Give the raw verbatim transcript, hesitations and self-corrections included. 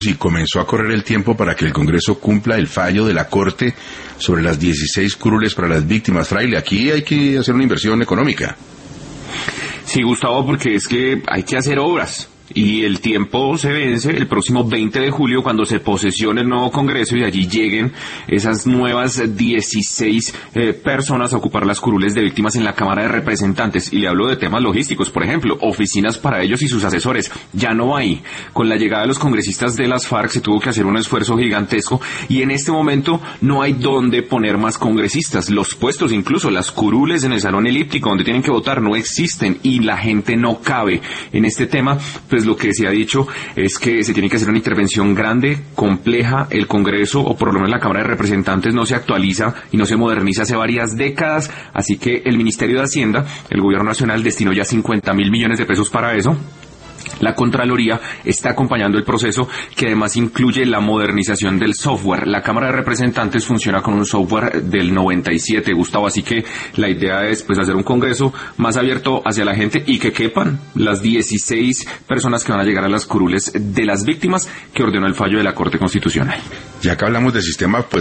y comenzó a correr el tiempo para que el Congreso cumpla el fallo de la Corte sobre las dieciséis curules para las víctimas. Fraile, aquí hay que hacer una inversión económica. Sí, Gustavo, porque es que hay que hacer obras. Y el tiempo se vence el próximo veinte de julio cuando se posesione el nuevo Congreso y allí lleguen esas nuevas dieciséis eh, personas a ocupar las curules de víctimas en la Cámara de Representantes. Y le hablo de temas logísticos, por ejemplo, oficinas para ellos y sus asesores. Ya no hay. Con la llegada de los congresistas de las FARC se tuvo que hacer un esfuerzo gigantesco y en este momento no hay dónde poner más congresistas. Los puestos, incluso las curules en el salón elíptico donde tienen que votar, no existen y la gente no cabe. En este tema, pues lo que se ha dicho es que se tiene que hacer una intervención grande, compleja. El Congreso, o por lo menos la Cámara de Representantes, no se actualiza y no se moderniza hace varias décadas, así que el Ministerio de Hacienda, el Gobierno Nacional, destinó ya cincuenta mil millones de pesos para eso. La Contraloría está acompañando el proceso, que además incluye la modernización del software. La Cámara de Representantes funciona con un software del noventa y siete, Gustavo, así que la idea es pues hacer un Congreso más abierto hacia la gente y que quepan las dieciséis personas que van a llegar a las curules de las víctimas que ordenó el fallo de la Corte Constitucional. Ya que hablamos del sistema, pues